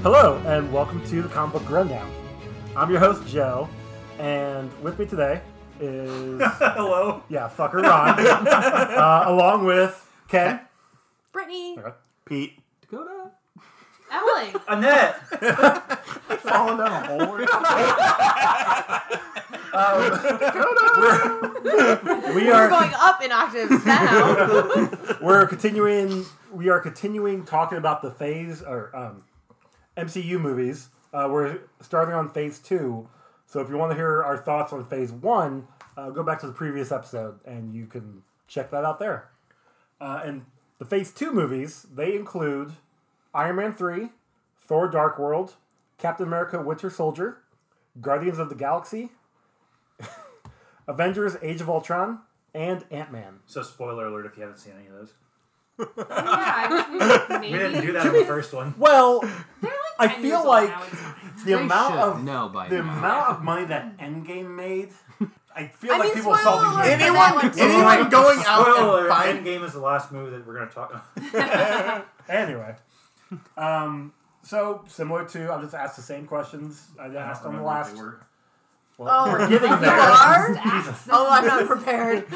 Hello, and welcome to the Comic Book Rundown. I'm your host, Joe, and with me today is... Hello. Yeah, fucker Ron. Along with Ken. Brittany. Pete. Dakota. Emily. Annette. Falling down a hole. We We're are going up in octaves now. we are continuing talking about the phase or MCU movies. We're starting on phase 2. So if you want to hear our thoughts on phase 1, go back to the previous episode and you can check that out there. And the phase 2 movies, they include Iron Man 3, Thor Dark World, Captain America Winter Soldier, Guardians of the Galaxy, Avengers Age of Ultron, and Ant-Man. So spoiler alert if you haven't seen any of those. Yeah, We maybe. didn't do that in the first one. Well, They're I 10 feel years old like now, it's the amount of know by the now. amount of money that Endgame made, I feel I like mean, people spoiler saw these alert. movies. Anyone going out Spoiler and alert, find... Endgame is the last movie that we're going to talk about. Anyway, so similar to, I'll just ask the same questions I asked on the last. Well, Oh, we're getting you there. are? Jesus. Oh, I'm not prepared.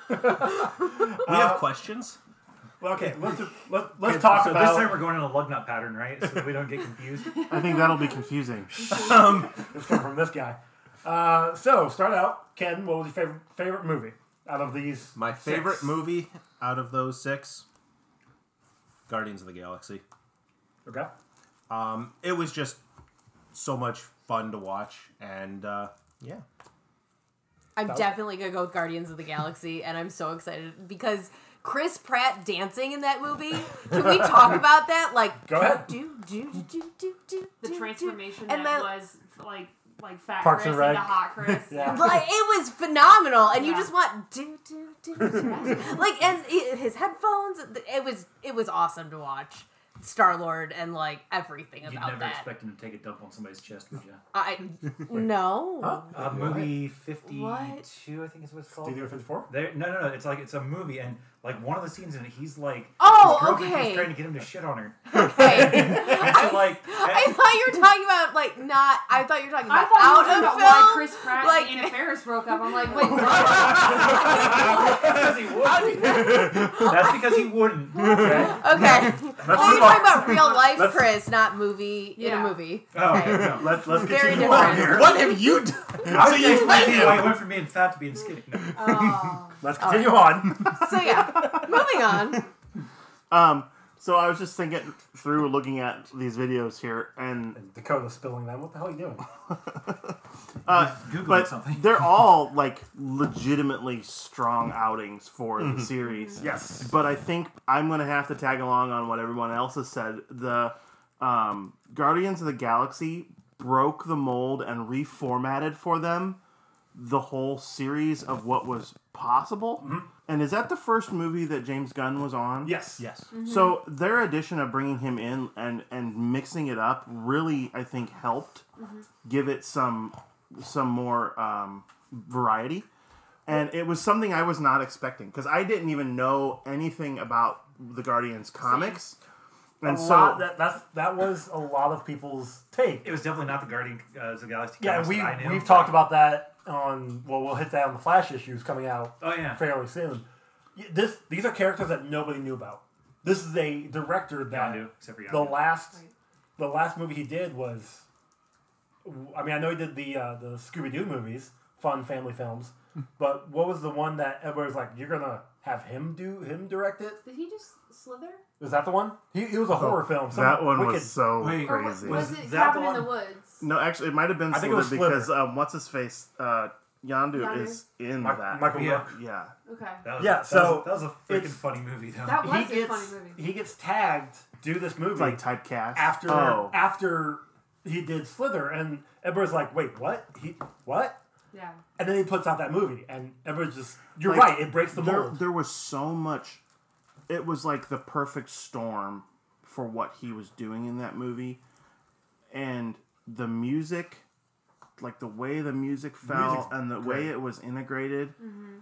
We have questions. Well, okay, let's talk so about. this time we're going in a lug nut pattern, right? So that we don't get confused. I think that'll be confusing. It's coming from this guy. So start out, Ken. What was your favorite movie out of these? My favorite 6? movie out of those 6, Guardians of the Galaxy. Okay. It was just so much fun to watch, and yeah. I'm definitely going to go with Guardians of the Galaxy, and I'm so excited because Chris Pratt dancing in that movie. Can we talk about that? Like, Go ahead. The transformation and that then- was like Fat Parks Chris and Rec. into Hot Chris. Yeah. Like, it was phenomenal, and you Yeah. just want like, and his headphones. It was awesome to watch Star-Lord and like everything You'd about never that. expect him to take a dump on somebody's chest, would you? No. Huh? Movie 52, What? I think is what it's called. Studio 54. No. It's a movie, and like one of the scenes in it, he's like, Oh, his girlfriend okay. keeps trying to get him to shit on her. Okay. And so like, I thought you were talking about like not. I thought you were talking I about thought you out were talking of about film. why Chris Pratt like- and Anna Faris broke up. I'm like, wait, what? because he wouldn't. That's because he wouldn't. Okay. Okay. I thought you were move on. talking about real life Let's- Chris, not movie in a Yeah. movie. Oh, Okay. okay. No. Let's Very continue on different. here. What have you done? I was you explaining let why him. he went from being fat to being skinny. No. Oh. Let's continue on. So yeah, moving on. So I was just thinking through looking at these videos here, and Dakota's spilling them. What the hell are you doing? Googling but something. they're all like legitimately strong outings for the series. Yes. But I think I'm going to have to tag along on what everyone else has said. The Guardians of the Galaxy broke the mold and reformatted for them the whole series of what was possible. And is that the first movie that James Gunn was on? Yes. Yes. So their addition of bringing him in and mixing it up really, I think, helped give it some more variety. And it was something I was not expecting because I didn't even know anything about the Guardians comics. And That was a lot of people's take. It was definitely not the Guardians of the Galaxy. Yeah, comics that I knew. we've talked about that on. Well, we'll hit that on the Flash issues coming out Oh yeah. fairly soon. These are characters that nobody knew about. This is a director that Yondu, except for the Yondu. last movie he did was. I mean, I know he did the Scooby Doo movies, fun family films, but what was the one that everybody was like, "You're gonna have him direct it"? Did he just slither? Was that the one? He was a horror film. some that one wicked- was so Wait, Or crazy. was Was it that Cabin the in the one? Woods? No, actually, it might have been I think it was Slither because what's his face? Yondu Yondu? is in Mi- that. Michael Yeah. Rook. Yeah. Okay. So that was a freaking it's- funny movie though. That was He a funny movie. He gets tagged to do this movie It's like typecast. after he did Slither, and everybody's like, "Wait, what? What?" Yeah. And then he puts out that movie, and everybody's just, "You're Like, right. It breaks the mold." There was so much. It was like the perfect storm for what he was doing in that movie, and the music, like the way the music fell music's and the great. way it was integrated.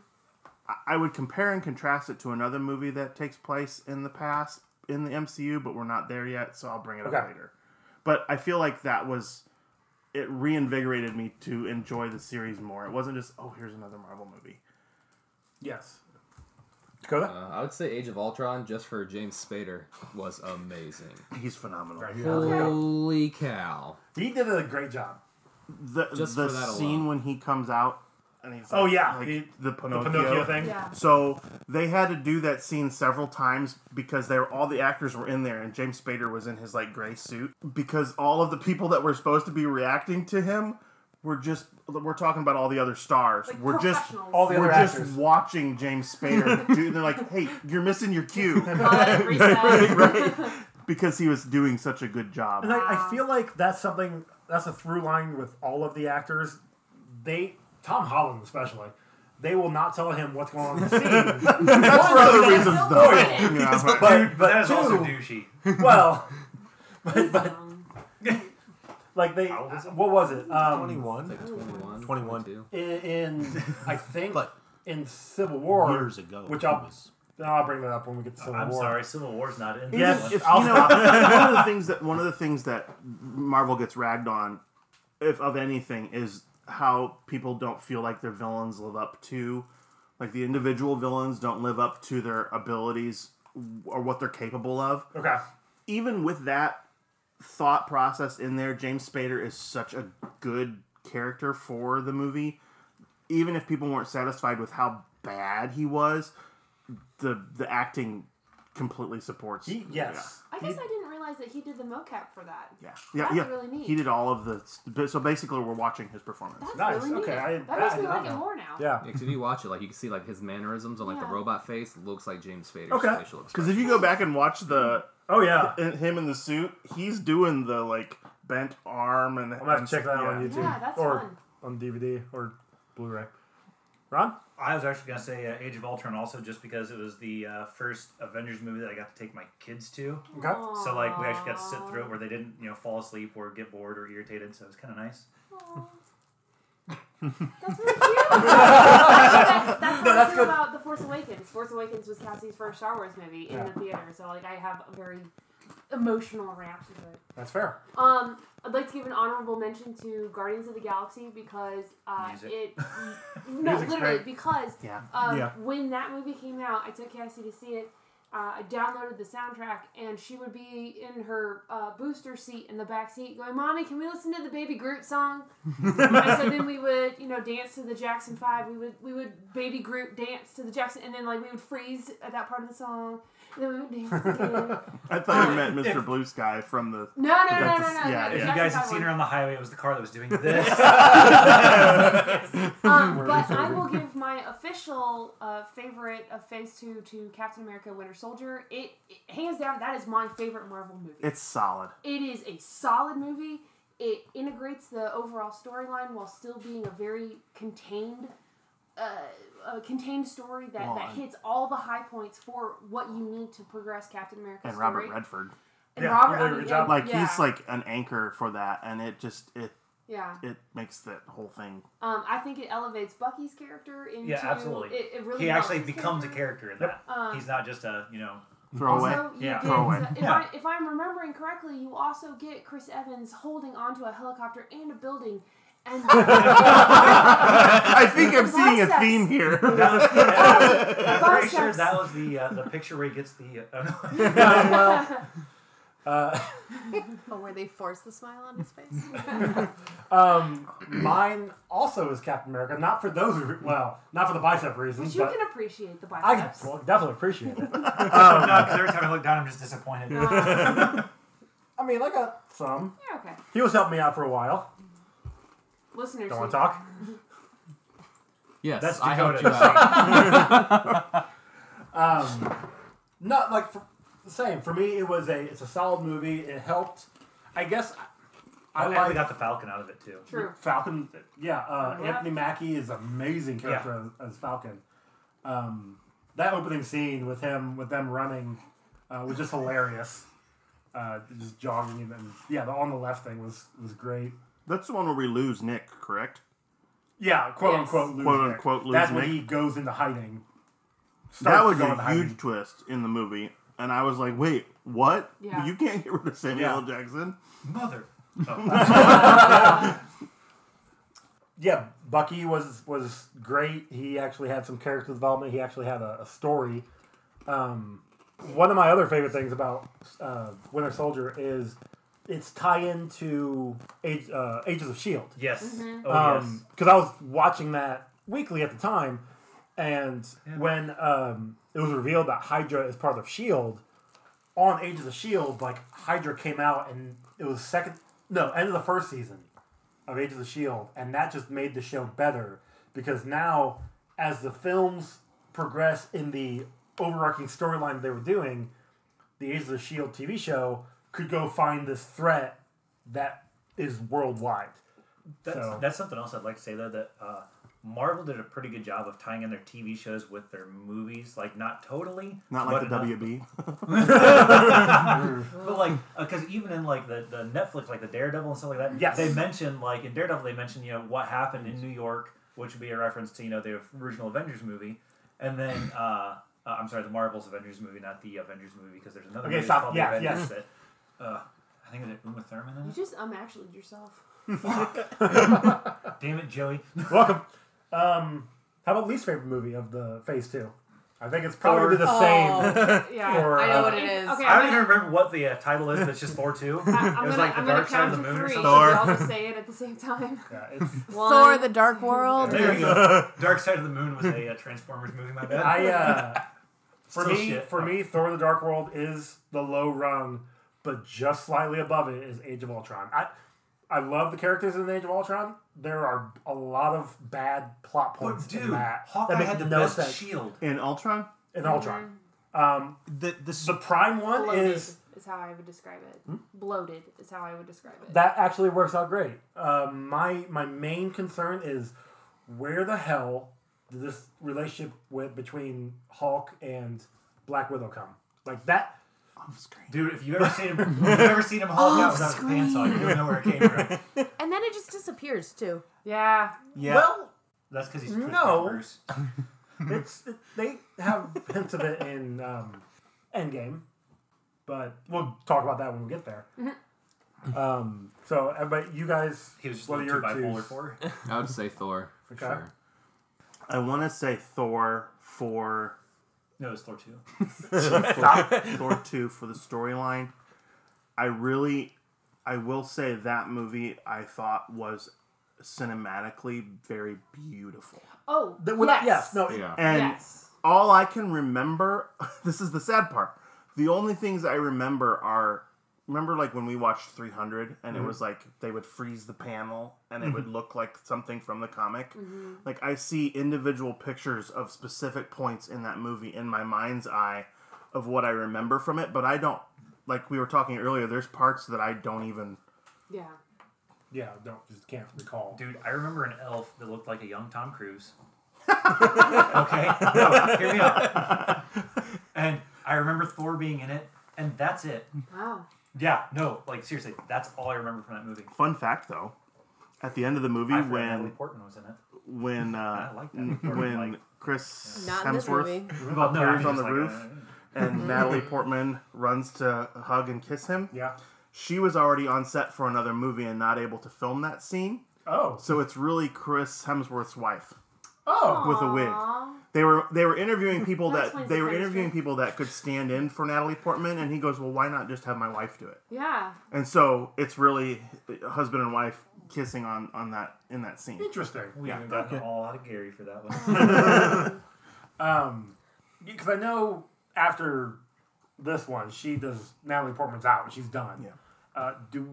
I would compare and contrast it to another movie that takes place in the past in the MCU, but we're not there yet, so I'll bring it up Okay. later. But I feel like it reinvigorated me to enjoy the series more. It wasn't just, oh, here's another Marvel movie. Yes. Dakota? I would say Age of Ultron, just for James Spader, was amazing. He's phenomenal. Right. Holy cow. He did a great job. Just The for that scene alone. when he comes out and he's Oh, yeah. like The the Pinocchio. Pinocchio thing. Yeah. So they had to do that scene several times because all the actors were in there and James Spader was in his like gray suit because all of the people that were supposed to be reacting to him we're talking about all the other stars. Like we're just professionals. all the other we're actors. just watching James Spader do. They're like, hey, you're missing your cue. Reset. Right. Because he was doing such a good job. And I feel like that's a through line with all of the actors. Tom Holland especially, they will not tell him what's going on in the scene. That's for other reasons, though. Yeah. but That is also two, douchey. well, but like they, How old is he? what was it? 21. Like 21. 21. 22. In I think But in Civil War years ago. which he was- I'll bring that up when we get to Civil I'm War. sorry, Civil War's not in. Yes, this I'll stop. one of the things that Marvel gets ragged on, if of anything, is how people don't feel like their villains live up to, like the individual villains don't live up to their abilities or what they're capable of. Okay. Even with that thought process in there, James Spader is such a good character for the movie. Even if people weren't satisfied with how bad he was, the acting completely supports. Yes. I guess I didn't realize that he did the mocap for that. Yeah. That's really neat. He did all of the. So basically, we're watching his performance. That's Nice, really okay, neat. that That makes I me did not like it know. more now. Yeah. Because if you watch it, like you can see like his mannerisms on like the Yeah. robot face looks like James Spader's Okay. facial Because expression. if you go back and watch Oh yeah. him in the suit, he's doing the like bent arm and. I'm gonna have to check that out on YouTube Yeah, that's or fun. on DVD or Blu-ray. Ron? I was actually going to say Age of Ultron also just because it was the first Avengers movie that I got to take my kids to. Okay. So like we actually got to sit through it where they didn't fall asleep or get bored or irritated. So it was kind of nice. That's really cute. That's how I that's feel good. about The Force Awakens. Force Awakens was Cassie's first Star Wars movie in Yeah. the theater, so like I have a very emotional reaction to it. That's fair. I'd like to give an honorable mention to Guardians of the Galaxy because Music. no, Music's literally great. because Yeah. Yeah. when that movie came out, I took Cassie to see it. I downloaded the soundtrack, and she would be in her booster seat in the back seat, going, "Mommy, can we listen to the Baby Groot song?" And so then we would, dance to the Jackson 5. We would Baby Groot dance to the Jackson, and then like we would freeze at that part of the song, and then we would dance again. I thought you meant Mr. Blue Sky from the. No. That's a- yeah, If yeah. you guys had seen her on the highway, it was the car that was doing this. But I will give my official favorite of Phase 2 to Captain America: Winter Soldier. It hands down, that is my favorite Marvel movie. It's solid. It is a solid movie. It integrates the overall storyline while still being a very contained story that hits all the high points for what you need to progress Captain America's And story. Robert Redford. And Yeah, Robert, he did a good job. Like yeah. he's like an anchor for that, and it Yeah. makes that whole thing. I think it elevates Bucky's character into... Yeah, absolutely. It really He helps actually his becomes a character in that. Um, He's not just a Throwaway. Also, you Yeah. get, Throwaway. if I'm remembering correctly, you also get Chris Evans holding onto a helicopter and a building. And I think I'm seeing a Biceps. theme here. I'm pretty sure Biceps. that was the picture where he gets the. where they force the smile on his face. Mine also is Captain America. Not for those, not for the bicep reasons, but you but can appreciate the I biceps. definitely appreciate it. no, because every time I look down, I'm just disappointed. I mean, I got some. Yeah, okay. He was helping me out for a while. Listeners, Don't want to talk? Yes, That's I helped Dakota. you out. Not like the same. For me, it's a solid movie. It helped. I guess I And like we got the Falcon out of it too. True. Falcon. Yeah, Yeah. Anthony Mackie is an amazing character as Falcon. That opening scene with them running was just hilarious. Just jogging and the on the left thing was great. That's the one where we lose Nick, correct? Yeah, quote Yes. unquote lose Quote Nick. Unquote lose That's when Nick. he goes into hiding. That Starts was to go a into huge hiding. twist in the movie. and I was like, wait, what? Yeah. You can't get rid of Samuel Yeah. L. Jackson. Mother. Oh. Yeah, Bucky was great. He actually had some character development. He actually had a story. One of my other favorite things about Winter Soldier is its tie-in to Ages of S.H.I.E.L.D. Yes. Mm-hmm. Oh, yes. Because I was watching that weekly at the time, and when it was revealed that Hydra is part of S.H.I.E.L.D., on Ages of S.H.I.E.L.D., like, Hydra came out, and it was end of the first season of Ages of S.H.I.E.L.D., and that just made the show better, because now, as the films progress in the overarching storyline they were doing, the Ages of S.H.I.E.L.D. TV show could go find this threat that is worldwide. That's something else I'd like to say, though, that Marvel did a pretty good job of tying in their TV shows with their movies. Like, not totally. Not like the but enough. WB. But, like, because even in, like, the Netflix, like, the Daredevil and stuff like that, Yes. they mention, like, in Daredevil, they mention, what happened in New York, which would be a reference to, the original Avengers movie. And then, I'm sorry, the Marvel's Avengers movie, not the Avengers movie, because there's another movie stop. called Yeah, The Avengers yes. that, I think it's Uma Thurman in You it. just actually yourself. Damn it, Joey. Welcome. How about least favorite movie of the Phase 2? I think it's probably the same. Yeah. For, I know what it is. Okay, I don't even remember what the title is, but it's just Thor 2. I'm It was gonna, like the I'm gonna Dark Side of count the to Moon or 3. something. So we all just say it at the same time. Yeah, it's, Thor: The Dark World. There you go. Dark Side of the Moon was a Transformers movie, my bad. For Still me, shit. Thor: The Dark World is the low rung, but just slightly above it is Age of Ultron. I love the characters in Age of Ultron. There are a lot of bad plot points But, in dude, that Hawkeye that make had the no best sense. shield. In Ultron? In Ultron. The The Prime one Bloated is how I would describe it. Bloated is how I would describe it. that actually works out great. My main concern is where the hell did this relationship between Hulk and Black Widow come? Like that. Off screen. Dude, if you've ever seen him Hulk out without his pants on, you don't know where it came from. And then it just disappears too. Yeah. Yeah. Well, That's because he's No. Bruce. they have hints of it in Endgame, but we'll talk about that when we get there. So everybody, you guys, He was just what a are little your too bipolar twos? for. I would say Thor for Okay. sure. I want to say Thor for No, it's Thor 2. Thor 2 for the storyline. I will say that movie I thought was cinematically very beautiful. Oh, Yes, no, Yeah. And yes. all I can remember, this is the sad part. The only things I remember are, remember like when we watched 300 and it was like they would freeze the panel and it would look like something from the comic. Like I see individual pictures of specific points in that movie in my mind's eye of what I remember from it, but I don't, like we were talking earlier, there's parts that I don't even. Yeah. yeah, just can't recall. Dude, I remember an elf that looked like a young Tom Cruise. Okay? No, hear me out. And I remember Thor being in it, and that's it. Wow. Yeah, no, like seriously, that's all I remember from that movie. Fun fact though, at the end of the movie I forgot Natalie when Portman was in it. when I like that part, when like- Chris Not in this movie. Hemsworth Well, no, I appears mean, on just the like, roof and Natalie Portman runs to hug and kiss him. Yeah. She was already on set for another movie and not able to film that scene, Oh. so it's really Chris Hemsworth's wife Oh. with a wig. Aw. They were interviewing people That that explains they the were chemistry. interviewing people that could stand in for Natalie Portman, and he goes, "Well, why not just have my wife do it?" Yeah. And so it's really husband and wife kissing on that in that scene. Interesting. We Yeah, even got okay. all out of Gary for that one. Because I know after this one, Natalie Portman's out. She's done. Yeah.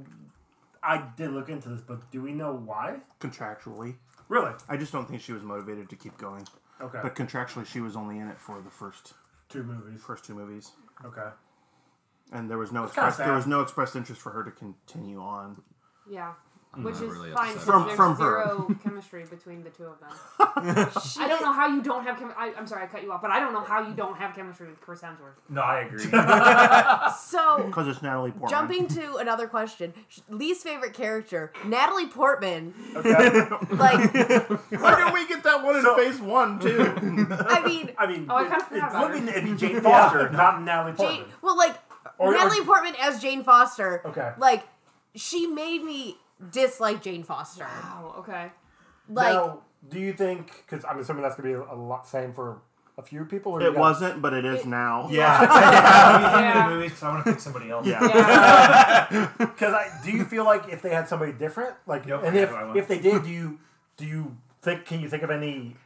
I did look into this, but do we know why? Contractually, Really? I just don't think she was motivated to keep going. Okay. But contractually, she was only in it for the first 2 movies. two movies, Okay. and there was no kinda express sad. there was no expressed interest for her to continue on. Yeah. which is really fine upset. because there's From her. zero chemistry between the two of them. I don't know how you don't have I'm sorry, I cut you off, but I don't know how you don't have chemistry with Chris Hemsworth. No, I agree. So, Because it's Natalie Portman. jumping to another question. Least favorite character, Natalie Portman. Okay. Like, Why didn't we get that one in phase 1 too? I mean, I mean, Oh, I kinda forgot about her. it'd be Jane Foster, not Natalie Portman. Jane, well, like, Or- Natalie Portman as Jane Foster. Okay. Like, she made me dislike Jane Foster. Oh, okay. Like, Now, do you think? Because I'm assuming that's gonna be a lot same for a few people. Or you It got- wasn't, but it is now. Yeah. Yeah. Movies because I want to pick somebody else. Yeah. Yeah. Because do you feel like if they had somebody different, like, Yep, and I know I want. if they did, do you think? Can you think of any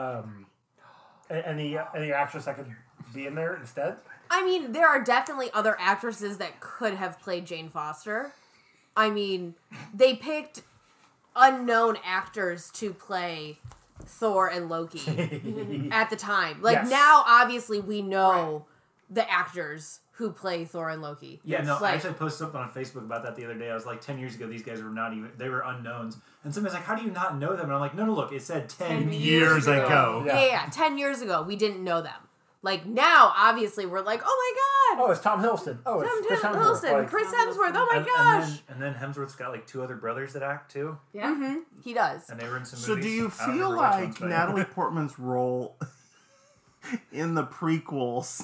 actress that could be in there instead? I mean, there are definitely other actresses that could have played Jane Foster. I mean, they picked unknown actors to play Thor and Loki at the time. Like, Yes. now, obviously, we know the actors who play Thor and Loki. Yeah, no, I Like- actually posted something on Facebook about that the other day. I was like, 10 years ago, these guys were not even, they were unknowns. And somebody's like, how do you not know them? And I'm like, no, look, it said 10 10 years years ago. Yeah. Yeah, 10 years ago, we didn't know them. Like, now, obviously, we're like, oh my god! Oh, it's Tom Hiddleston. Oh, it's Chris Tom Hemsworth. Hiddleston, Like, Chris Hemsworth, oh my And gosh! then Hemsworth's got like 2 other brothers that act too. Yeah. He does. And they were in some So movies. do you I don't feel remember which like ones, but- Natalie Portman's role in the prequels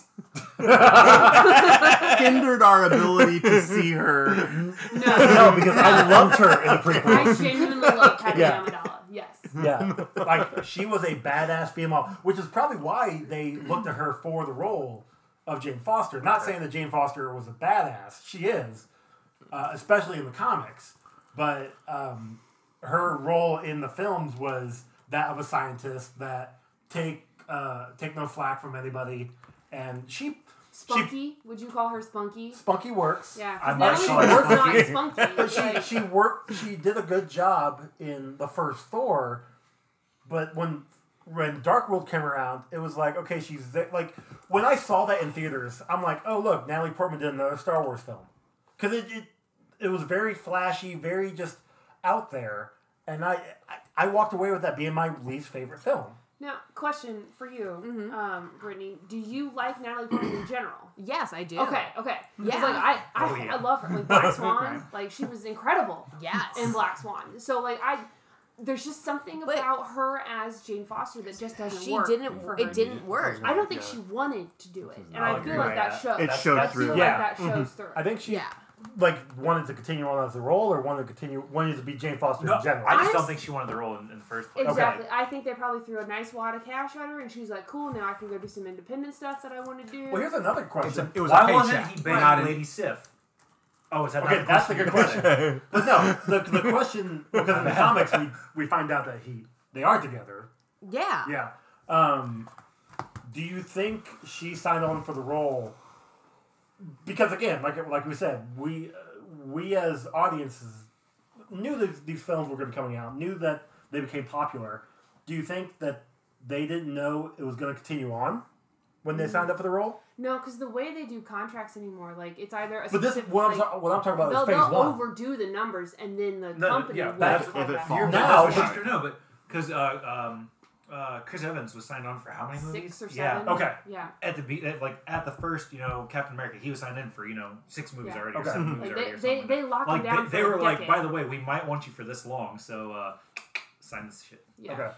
hindered our ability to see her? no, because I loved her in the I prequels. genuinely love Padme Yeah. Amidala. Yes. Yeah, like she was a badass female, which is probably why they looked at her for the role of Jane Foster. Not saying that Jane Foster was a badass; she is, especially in the comics. But her role in the films was that of a scientist that take no flack from anybody, and she Spunky. Would you call her Spunky? Spunky works. Yeah. I 'cause might Natalie call her Portman's not Spunky. spunky. But Like, she worked. She did a good job in the first Thor, but when Dark World came around, it was like, okay, she's there. Like when I saw that in theaters, I'm like, oh look, Natalie Portman did another Star Wars film, because it was very flashy, very just out there, and I walked away with that being my least favorite film. Now, question for you, Brittany. Do you like Natalie Portman in general? Yes, I do. Okay. 'Cause, Yeah. like Oh, yeah. I love her. Like Black Swan, like she was incredible Yes. in Black Swan. So like there's just something But- about her as Jane Foster that just doesn't She work. didn't. for her. It didn't work. I don't think she wanted to do it, and I'll I feel agree like with that that. shows. It showed I through. feel Yeah. like that shows through. I think she Yeah. like wanted to continue on as the role, or wanted to be Jane Foster No, in general. I just don't Honest- think she wanted the role in the first place. Exactly. I think they probably threw a nice wad of cash at her, and she's like, "Cool, now I can go do some independent stuff that I want to do." Well, here's another question. It was Why a wasn't paycheck. he but not banging an- Lady Sif? Oh, is that Okay, not that's the good question. But no, the question, because in the comics we find out that they are together. Yeah. Yeah. Do you think she signed on for the role? Because again, like we said, we as audiences knew that these films were going to be coming out, knew that they became popular. Do you think that they didn't know it was going to continue on when they signed up for the role? No, because the way they do contracts anymore, like it's either a But this specific, what I'm like, talking about is they'll phase one. overdo the numbers, and then the No, company yeah, will that's- call if it that. falls. Now- That's what no, but because Chris Evans was signed on for how many movies? 6 or 7. Yeah. Okay. Yeah. At the first, Captain America, he was signed in for 6 movies Yeah. already, or Okay. 7 movies Like already, or they something. they lock like them down they for were a like, decade. by the way, we might want you for this long, so sign this shit. Yeah. Okay.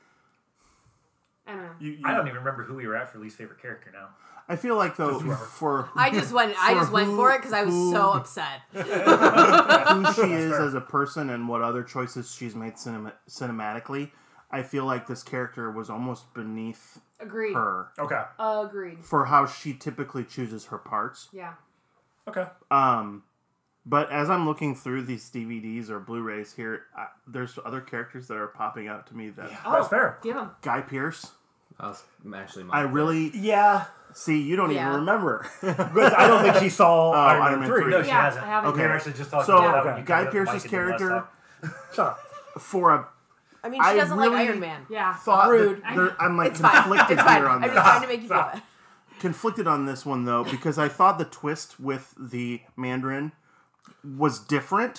I don't know. I don't even remember who we were at for least favorite character now. I feel like though Just whoever. for I just went for it because I was so upset. who she is as a person and what other choices she's made cinematically, I feel like this character was almost beneath Agreed. her Okay. Agreed. for how she typically chooses her parts. Yeah. Okay. But as I'm looking through these DVDs or Blu-rays here, there's other characters that are popping out to me that That's fair. Give him. Guy Pearce. That's actually I my really Yeah. see. You don't Yeah. even remember. Because I don't think she saw Iron Iron Man Man 3. No, she Yeah, hasn't. I haven't. We were Okay. actually just talking So, about that when okay. you Guy cut the Pearce's mic and did less character talk. Shut up. for a I mean, she I doesn't really- like Iron Man. Yeah. thought Rude. that I'm like It's fine. conflicted It's fine. here on I'm this. just trying to make you feel bad. Conflicted on this one though because I thought the twist with the Mandarin was different,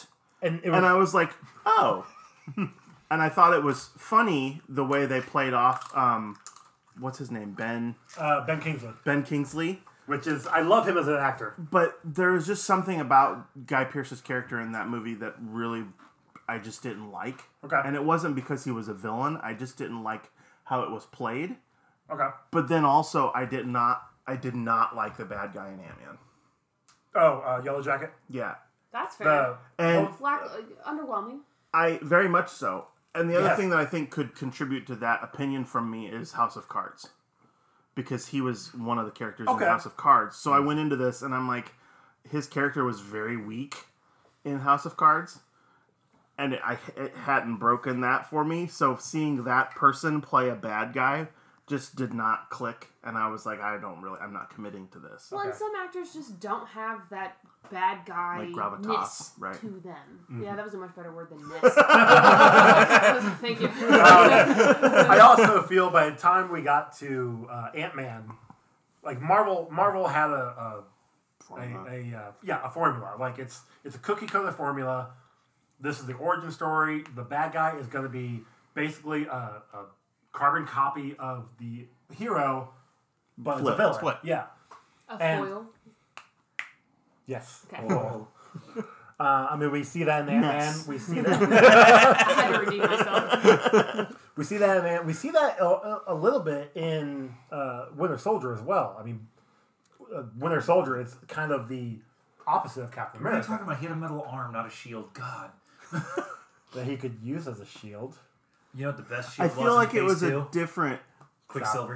and it was, And I was like, oh. And I thought it was funny the way they played off, what's his name? Ben Kingsley. which is I love him as an actor. But there's just something about Guy Pearce's character in that movie that really I just didn't like. Okay. And it wasn't because he was a villain. I just didn't like how it was played. Okay. But then also I did not like the bad guy in Ant-Man. Oh, Yellow Jacket. Yeah. That's fair. And Underwhelming. I very much so. And the other Yes. thing that I think could contribute to that opinion from me is House of Cards. Because he was one of the characters Okay. in House of Cards. So I went into this and I'm like, his character was very weak in House of Cards. And it hadn't broken that for me. So seeing that person play a bad guy just did not click. And I was like, I'm not committing to this. Well, and some actors just don't have that bad guy Like gravitas, ness right. to them. Mm-hmm. Yeah, that was a much better word than ness. Thank you. I also feel by the time we got to Ant-Man, like Marvel had a formula. Like it's a cookie cutter formula. This is the origin story. The bad guy is going to be basically a carbon copy of the hero, but it's a villain. Flip. Yeah. A And- foil. Yes. Okay. Oh. I mean, we see that in Ant-Man. Mess. We see that. I had to redeem myself. We see that in Ant. We see that a little bit in Winter Soldier as well. I mean, Winter Soldier is kind of the opposite of Captain What are you America. talking about? He had a metal arm, not a shield. God. That he could use as a shield. You know what the best I shield feel like in it was Phase a 2? different... Quicksilver.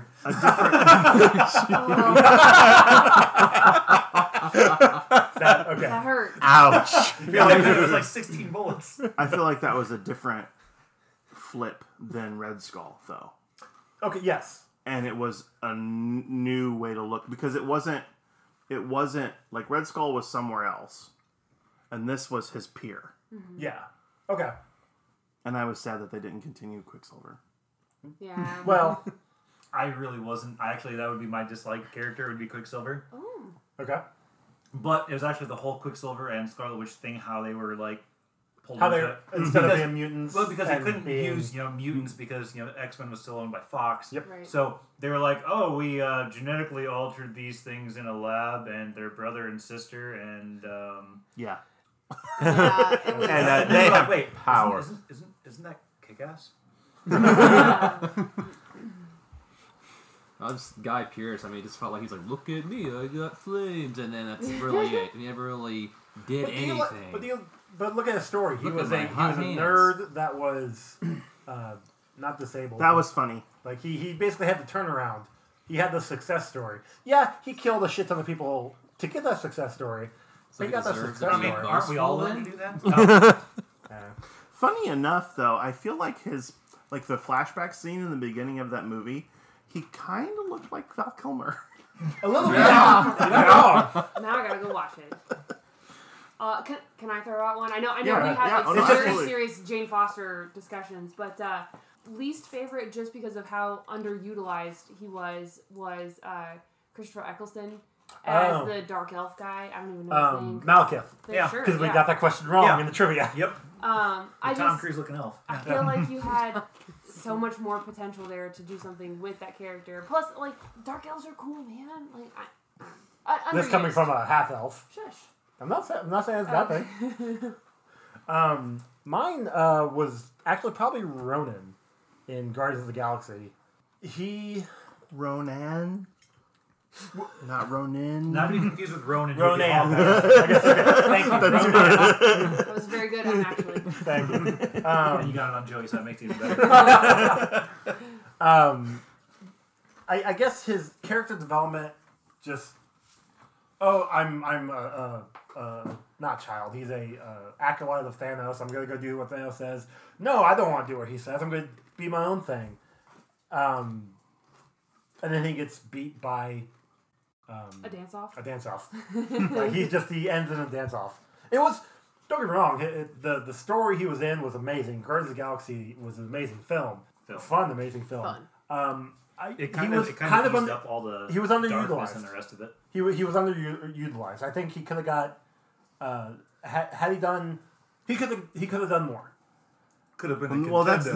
Okay. That hurt. Ouch. I feel like it was like 16 bullets. I feel like that was a different flip than Red Skull, though. Okay. Yes. And it was a new way to look because it wasn't like Red Skull was somewhere else, and this was his peer. Yeah. Okay. And I was sad that they didn't continue Quicksilver. Yeah. Well. I really wasn't. Actually, that would be my dislike character, would be Quicksilver. Oh. Okay. But it was actually the whole Quicksilver and Scarlet Witch thing, how they were like pulled How into they it. instead of Because- being mutants. Well, because they and couldn't being- use mutants because X-Men was still owned by Fox. Yep. Right. So they were like, oh, we genetically altered these things in a lab, and they're brother and sister, and Yeah. Yeah, it was. And they have wait, power. Isn't that Kick-Ass? Guy Pearce, I mean, it just felt like he's like, look at me, I got flames, and then that's really it. He never really did But do you anything. li- but look at his story. He Look was at a my hot hands. nerd that was not disabled. That was funny. Like he basically had the turnaround. He had the success story. Yeah, he killed a shit ton of people to get that success story. So he got that deserves success it. I mean, story. aren't we all Boastful willing then? to do that? Funny enough, though, I feel like the flashback scene in the beginning of that movie, he kind of looked like Val Kilmer. A little bit. Not wrong. Now I gotta go watch it. Can I throw out one? I know Yeah, we had yeah, like oh, some no, very absolutely. serious Jane Foster discussions, but least favorite just because of how underutilized he was Christopher Eccleston as Oh. the Dark Elf guy. I don't even know his name. Malekith. Yeah, Sure, Because we yeah. got that question wrong Yeah. in the trivia. Yep. I Tom just Cruise looking elf. I feel like you had so much more potential there to do something with that character. Plus, like Dark Elves are cool, man. Like This coming underused. from a half elf. Shush. I'm not saying it's a bad thing. Mine was actually probably Ronan in Guardians of the Galaxy. Ronan? Not Ronin. Not to be confused with Ronan. Ronan. Thank I guess, okay. Thank you. Ronan. That was very good, actually. Thank you. you got it on Joey, so that makes it even better. I guess his character development just. Oh, I'm not child. He's a acolyte of Thanos. I'm gonna go do what Thanos says. No, I don't want to do what he says. I'm gonna be my own thing. And then he gets beat by A dance off. a dance off. Like he ends in a dance off. It was. Don't get me wrong. The story he was in was amazing. Guardians of the Galaxy was an amazing film. Fun, amazing film. Fun. It He was kind of un- eased up all the he was darkness underutilized. and the rest of it. He was underutilized. I think he could have got had he done He could have done more. Could have been a Well, that's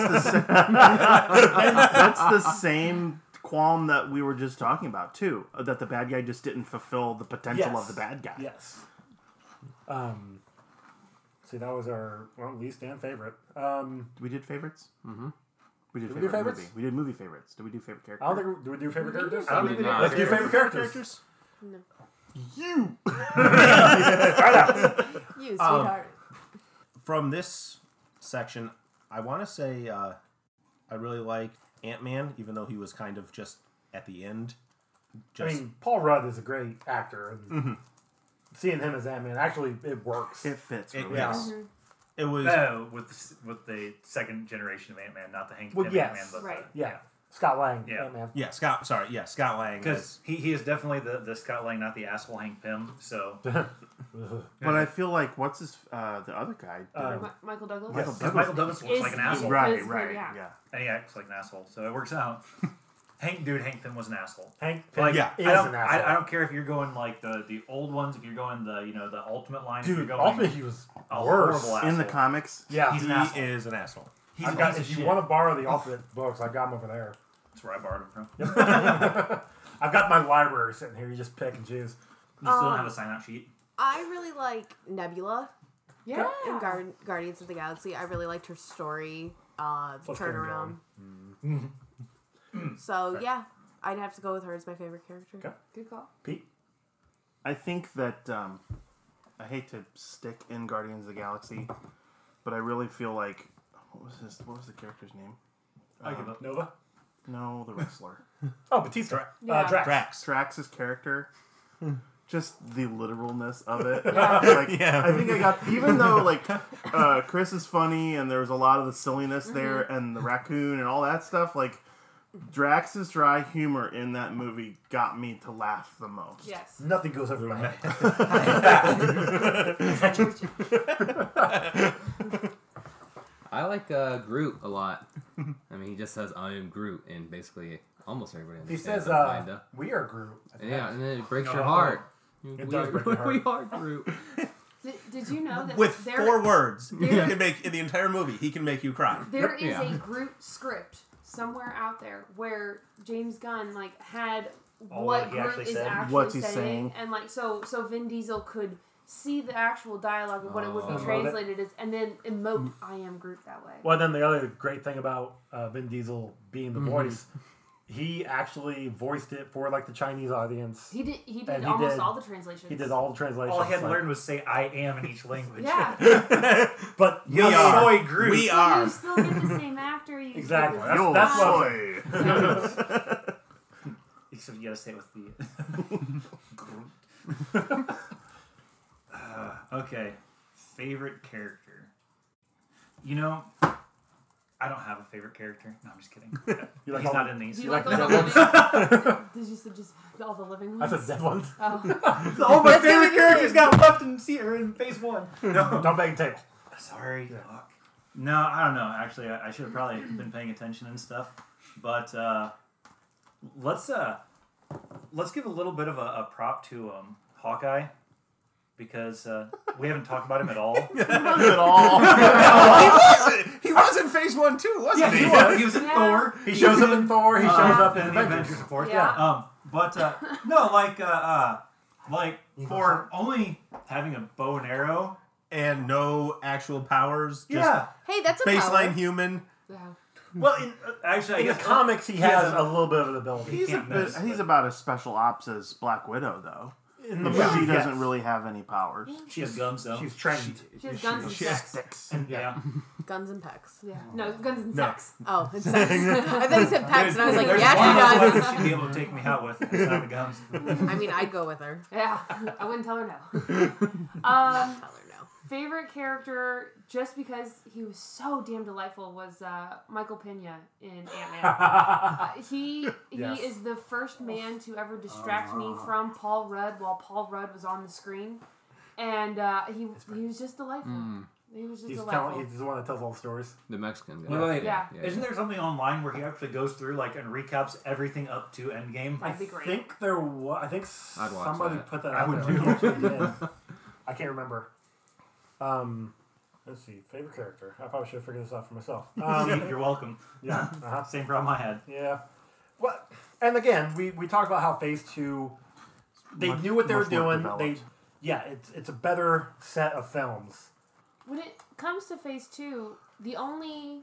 the same qualm that we were just talking about too. That the bad guy just didn't fulfill the potential of the bad guy. Yes. See, that was our least and favorite. We did favorites. Mm-hmm. We did Did we favorite do favorites? movie. We did movie favorites. Did we do favorite character? I don't think do we do favorite characters? I don't think we did. Let's do favorite characters. You. You, sweetheart. From this section, I want to say I really like Ant-Man, even though he was kind of just at the end. I mean, Paul Rudd is a great actor, and seeing him as Ant-Man, actually, it works. It fits. It, Really yes. well. It was. No, with the second generation of Ant-Man, not the Hank Well, Pym yes. Ant-Man, but Right. Yeah. Scott Lang, Yeah. Ant-Man. Yeah, Scott. Sorry, yeah, Scott Lang. because he is definitely the Scott Lang, not the asshole Hank Pym. So But I feel like what's his the other guy? Michael Douglas. Yes. because Michael Douglas looks Is- like an is- asshole, Right. yeah. Yeah. and he acts like an asshole, so it works out. Hank Pym was an asshole. Hank Pym Like, Yeah. is I don't, an asshole. I don't care if you're going like the old ones, if you're going the ultimate line, if you're Dude, going ultimately, he was a worse. horrible In the asshole. comics, Yeah. He's He an asshole. is an asshole. He's I've a got, piece of if you shit. want to borrow the ultimate books, I've got them over there. That's where I borrowed him from. I've got my library sitting here. You just pick and choose. You still don't have a sign out sheet. I really like Nebula Yeah. in Guardians of the Galaxy. I really liked her story, Let's get him turnaround. So yeah, I'd have to go with her as my favorite character. Okay. Good call. Pete? I think that I hate to stick in Guardians of the Galaxy, but I really feel like what was the character's name? I give up. Nova? No, the wrestler. Oh, Batista. Yeah. Drax. Drax. Drax's character. Just the literalness of it. Yeah. Like, Yeah. I think I got, even though like Chris is funny and there was a lot of the silliness there and the raccoon and all that stuff, like Drax's dry humor in that movie got me to laugh the most. Yes. Nothing goes over my head. I like Groot a lot. I mean, he just says "I am Groot," and basically almost everybody He understands. says, that, kinda. we are Groot. I think Yeah, that's- and then it breaks No, your no, heart. It does break your heart. We are Groot. Did you know that With there, 4 words, he Yeah. can make in the entire movie. He can make you cry. there is Yeah. a Groot script somewhere out there where James Gunn like had Oh, what what he Groot actually is said? actually What's he saying, saying? and like so Vin Diesel could see the actual dialogue of what it would Oh. be I love it. translated as, and then emote "I am Groot" that way. Well, then the other great thing about Vin Diesel being the voice, he actually voiced it for like the Chinese audience. He did And he almost did- all the translations. He did all the translations. All he had to like- learn was say "I am" in each language. Yeah. But We are. Soy Groot. We But are. you still get the same actor. You Exactly. Get the That's same what- vibe. Except you gotta say it with the. Okay, favorite character. You know, I don't have a favorite character. No, I'm just kidding. You like He's all not the- in these. Do you like like all the the living? Did you say just all the living I ones? said dead ones. Oh. All my That's gonna favorite be characters good. got left in phase 1. No, Don't bang the table. sorry. Fuck. No, I don't know. Actually, I should have probably been paying attention and stuff. But let's give a little bit of a prop to Hawkeye, because we haven't talked about him at all. At all. He was in phase 1 too, wasn't he? He was in Yeah. Thor. He shows up in Thor. He shows up in the Avengers. Avengers, of course. Yeah. But no, like for only having a bow and arrow. And no actual powers. Just Yeah. Hey, that's a baseline power. human. Yeah. Well, actually, I In the guess comics, he has has a little bit of an ability. He's can't miss, he's but- about as special ops as Black Widow, though. In the She movie, doesn't yes. really have any powers. she has guns though. She's trained. She has guns and She has sex. sticks. yeah. Guns and pecs. Yeah. No, guns and No. sex. Oh, it's sex. I thought you said pecs, and I was like, There's yeah, one she weapon does. she'd be able to take me out with. It's not the guns. I mean, I'd go with her. Yeah. I wouldn't tell her no. Tell her no. Favorite character, just because he was so damn delightful, was Michael Pena in Ant-Man. He Yes. is the first man to ever distract me from Paul Rudd while Paul Rudd was on the screen, and he was just delightful. He was just He's delightful. the one that tells all the stories. The Mexican guy. Wait. Yeah. Isn't there something online where he actually goes through and recaps everything up to Endgame? I That'd be great. think there was. I think I'd watch somebody that. put that I out would there. too. Actually did. I can't remember. Let's see. Favorite character. I probably should have figured this out for myself. You're welcome. Yeah. Same problem I had. Yeah. Well, and again, we talked about how Phase 2, they knew what they were much more doing. developed. It's a better set of films. When it comes to Phase 2, the only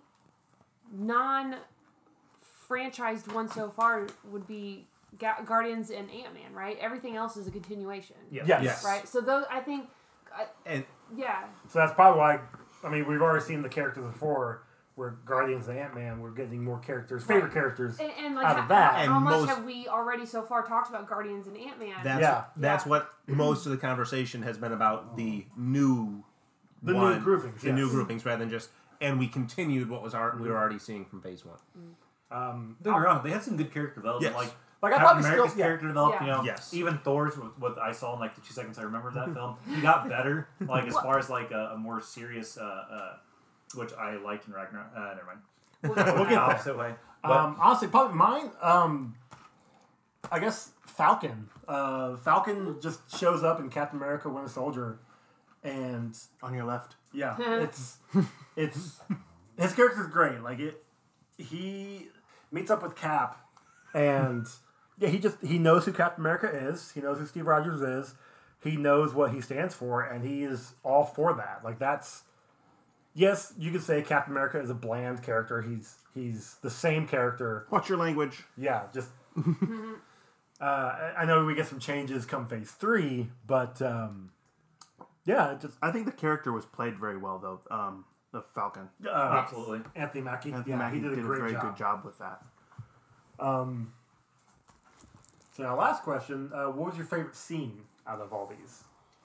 non-franchised one so far would be Guardians and Ant-Man, right? Everything else is a continuation. Yeah. Yes. Right? So those, I think, And yeah. So that's probably why, I mean, we've already seen the characters before, where Guardians and Ant-Man, we're getting more characters, favorite characters. And like, Out of that. how And much most- have we already so far talked about Guardians and Ant-Man? that's Yeah. what most of the conversation has been about, the new New groupings. the yes. new groupings, rather than just, and we continued what was we were already seeing from Phase 1. Don't get me wrong, they had some good character development. Yes. Like, I Captain probably America's still... Yeah. character development, Yeah. you know, Yes. even Thor's, what I saw in like the 2 seconds I remember of that film, he got better, like as far as like a more serious, which I liked in Ragnarok. Never mind. We'll The get there. opposite way. But Honestly, probably mine, I guess Falcon. Falcon just shows up in Captain America Winter Soldier, and On your left. yeah, it's his character's great. Like he meets up with Cap, and yeah, he knows who Captain America is. He knows who Steve Rogers is. He knows what he stands for, and he is all for that. Like that's yes, you could say Captain America is a bland character. He's the same character. Watch your language. Yeah, just. I know we get some changes come Phase 3, but yeah, it just I think the character was played very well, though. The Falcon. absolutely. Anthony Mackie. Anthony Yeah, Mackie he did a great very job. good job with that. So now, last question: what was your favorite scene out of all these?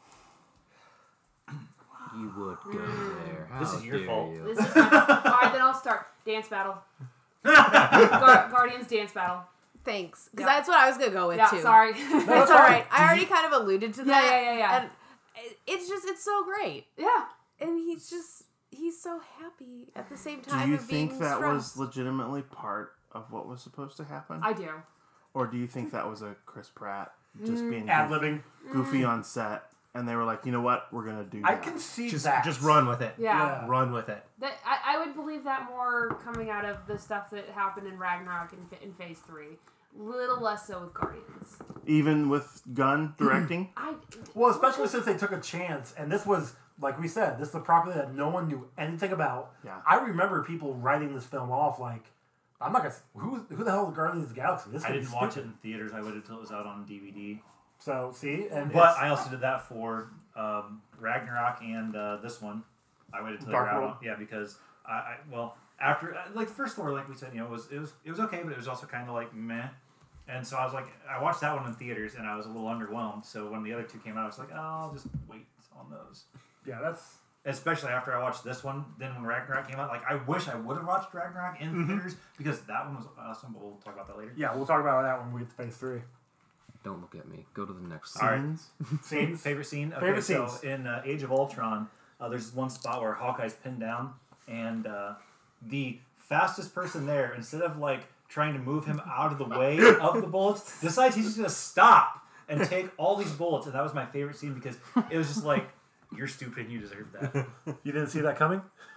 You would go there. How This is your dare fault. you. This is all right, then I'll start. Dance battle. Guardians dance battle. Thanks, because Yeah. that's what I was gonna go with Yeah, too. sorry. It's all right. I already kind of alluded to that. Yeah. And it's so great, Yeah. and he's so happy at the same Do time you of being think that was stressed. legitimately part of what was supposed to happen? I do. Or do you think that was a Chris Pratt just being Ad libbing. goofy on set, and they were like, you know what, we're gonna do that. I can see Just that. run with it. Yeah. Run with it. That I would believe that more coming out of the stuff that happened in Ragnarok in Phase 3. Little less so with Guardians. Even with Gunn directing. Well, especially since they took a chance, and this was, like we said, this is a property that no one knew anything about. Yeah. I remember people writing this film off like, I'm not gonna. Who the hell is Guardians of the Galaxy? This I didn't watch it in theaters. I waited until it was out on DVD. So see, and But it's- I also did that for Ragnarok and this one. I waited until they Dark were out. World. Yeah, because after like the first Thor, like we said, you know, it was okay, but it was also kind of like meh. And so I was like, I watched that one in theaters, and I was a little underwhelmed. So when the other two came out, I was like, oh, I'll just wait on those. yeah, that's Especially after I watched this one. Then when Ragnarok came out, like I wish I would have watched Ragnarok in theaters because that one was awesome. But we'll talk about that later. yeah. We'll talk about that when we get to Phase 3. Don't look at me. Go to the next All one. right. Scenes. Scenes. Favorite scene? Okay, Favorite so scenes. in Age of Ultron, there's one spot where Hawkeye's pinned down, and the fastest person there, instead of like trying to move him out of the way of the bullets, decides he's just gonna stop and take all these bullets. And that was my favorite scene because it was just like, you're stupid, you deserve that. You didn't see that coming?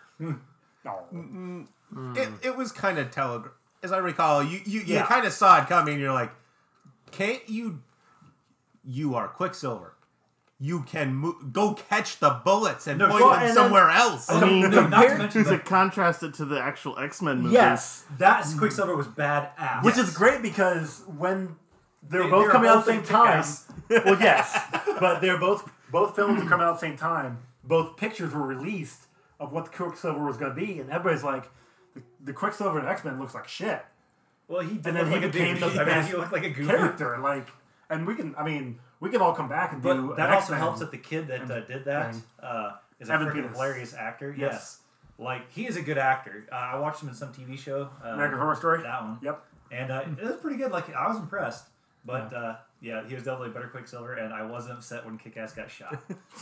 No. It was kind of as I recall, you Yeah. kind of saw it coming. You're like, can't you? You are Quicksilver. You can go catch the bullets and No, point sure, them and then- somewhere else. I mean, No, not to compared- mention To that, contrast it to the actual X-Men movies. Yes, that Quicksilver was badass. which is great because when they were They both were coming out at both the same like time. kick-ass. Well, yes, but they're both films were coming out at the same time. Both pictures were released of what the Quicksilver was going to be, and everybody's like, the Quicksilver in X-Men looks like shit. Well, he did And look then he like a became douche. the I mean, best he looked like a goofy character, like, and we can all come back and do. But that an also X-Men. helps that the kid that did that thing. is a Evan freaking Peters. hilarious actor. Yes. Yes. Like, he is a good actor. I watched him in some TV show. American Horror Story. That one. Yep. And it was pretty good. Like, I was impressed. But, yeah, he was definitely a better Quicksilver, and I wasn't upset when Kick-Ass got shot.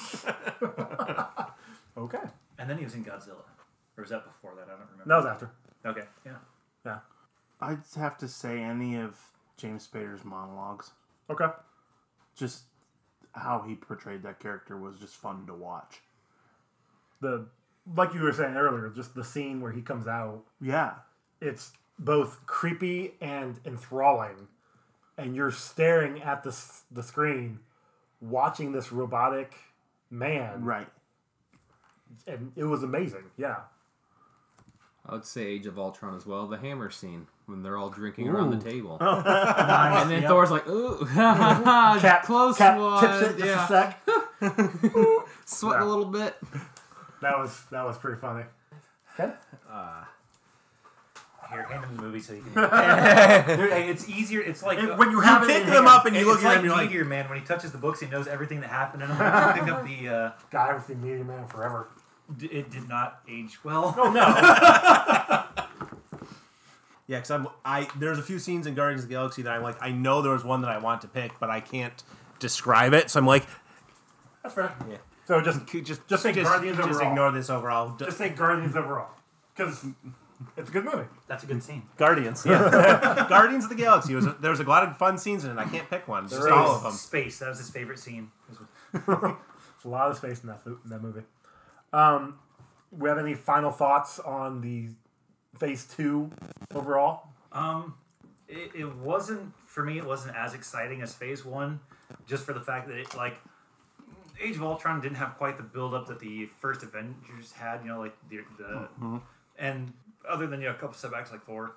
Okay. And then he was in Godzilla. Or was that before that? I don't remember. That was after. Okay, yeah. Yeah. I'd have to say any of James Spader's monologues. Okay. Just how he portrayed that character was just fun to watch. The like you were saying earlier, just the scene where he comes out, Yeah. it's both creepy and enthralling, and you're staring at the screen, watching this robotic man, Right. and it was amazing. Yeah, I would say Age of Ultron as well. The hammer scene when they're all drinking around the table, Nice. and then Yep. Thor's like, "Ooh, Cap close Cap one." tips it just Yeah, a sec. sweating Yeah. a little bit. That was pretty funny. Ken? Here, hand him the movie so you can. Dude, hey, it's easier. It's like When you have it pick in them hand, up and you it's look at like them, you're like, Meteor Man when he touches the books, he knows everything that happened in them. I pick up the. God, I haven't seen Meteor Man forever. It did not age well. Oh no! yeah, because there's a few scenes in Guardians of the Galaxy that I'm like, I know there was one that I want to pick, but I can't describe it. So I'm like, That's fair. yeah. So just say Guardians just overall. ignore this overall. Just say Guardians overall, because it's a good movie. That's a good scene. Guardians. Yeah. Guardians of the Galaxy. There was a lot of fun scenes in it. I can't pick one. Just all of them. Space. That was his favorite scene. There's a lot of space in that movie. We have any final thoughts on the Phase 2 overall? It wasn't for me. It wasn't as exciting as Phase 1, just for the fact that it like Age of Ultron didn't have quite the build up that the first Avengers had. You know, like the and other than a couple setbacks like Thor,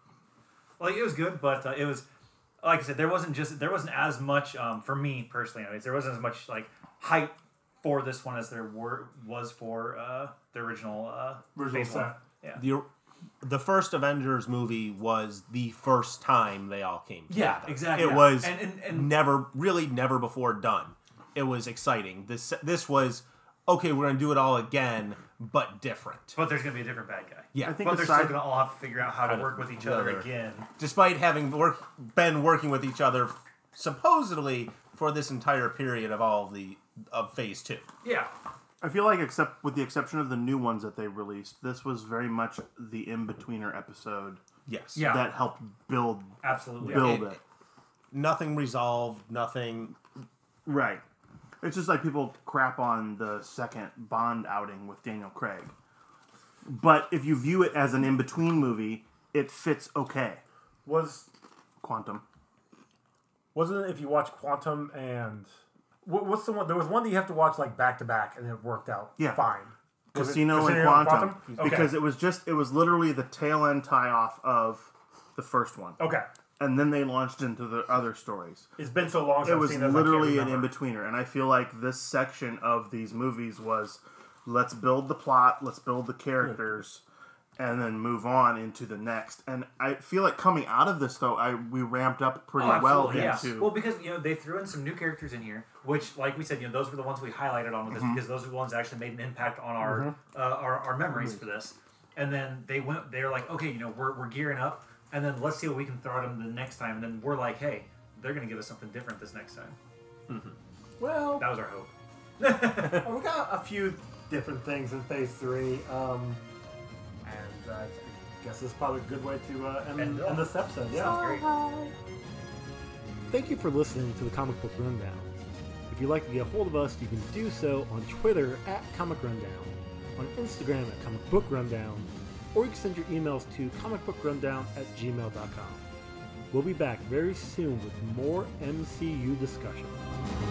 like it was good, but it was like I said, there wasn't as much for me personally. Anyways, there wasn't as much like hype for this one as there was for the original Phase 1. Yeah. The first Avengers movie was the first time they all came together. Yeah, exactly. It Yeah. was And never before done. It was exciting. This was, okay, we're going to do it all again, but different. but there's gonna be a different bad guy. Yeah. I think But they're aside, still gonna all have to figure out how to work with each other together. again. Despite having been working with each other supposedly for this entire period of Phase 2. Yeah. I feel like, except with the exception of the new ones that they released, this was very much the in-betweener episode Yes. Yeah. that helped build Absolutely. it. Nothing resolved, nothing. Right. It's just like people crap on the second Bond outing with Daniel Craig. But if you view it as an in-between movie, it fits okay. Was Quantum. Wasn't it if you watch Quantum and what's the one? There was one that you have to watch like back to back, and it worked out Yeah. fine. Was it Casino and Quantum. Okay. Because it was literally the tail end tie-off of the first one. Okay, And then they launched into the other stories. it's been so long since It I've was seen those, literally I an can't remember. in-betweener. And I feel like this section of these movies was, let's build the plot, let's build the characters, and then move on into the next. And I feel like coming out of this, though, we ramped up pretty well absolutely, yeah. into... Well, because they threw in some new characters in here, which, like we said, those were the ones we highlighted on with this because those are the ones that actually made an impact on our memories for this. And then they were like, okay, we're gearing up, and then let's see what we can throw at them the next time. And then we're like, hey, they're gonna give us something different this next time. Well, That was our hope. we got a few different things in Phase 3, and I guess this is probably a good way to end this episode. Yeah. Sounds great. Thank you for listening to the Comic Book Rundown. If you'd like to get a hold of us, you can do so on Twitter at Comic Rundown, on Instagram at Comic Book Rundown, or you can send your emails to comicbookrundown@gmail.com. We'll be back very soon with more MCU discussion.